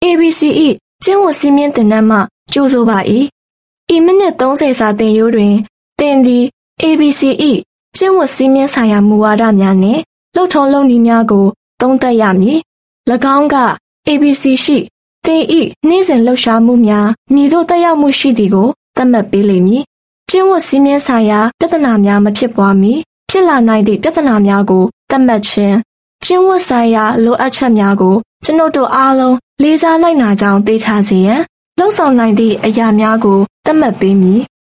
ABCE ကျင့်ဝတ်စည်းမျဉ်းသင်တန်းမှကြိုဆိုပါ၏ဤမိနစ်30စာသင်ရိုးတွင်သင်သည် ABCE ကျင့်ဝတ်စည်းမျဉ်းဆိုင်ရာမူဝါဒများနှင့်လုပ်ထုံးလုပ်နည်းများကိုသုံးသပ်ရမည်၎င်းက ABC ရှိသင်၏နေ့စဉ်လှုပ်ရှားမှုများမည်သို့သက်ရောက်မှုရှိသည်ကိုသတ်မှတ်ပေးလိမ့်မည်ကျင့်ဝတ်စည်းမျဉ်းဆိုင်ရာပြဿနာများမဖြစ်ပွားမီဖြစ်လာနိုင်သည့်ပြဿနာများကိုသတ်မှတ်ခြင်းကျင့်ဝတ်ဆိုင်ရာလိုအပ်ချက်များကိုကျွန်ုပ်တို့အားလုံးလေးစားလိုက်နာကြောင်းသိချစေရန်လှုံ့ဆော်နိုင်သည့်အရာများကိုသတ်မှတ်ပေးမည်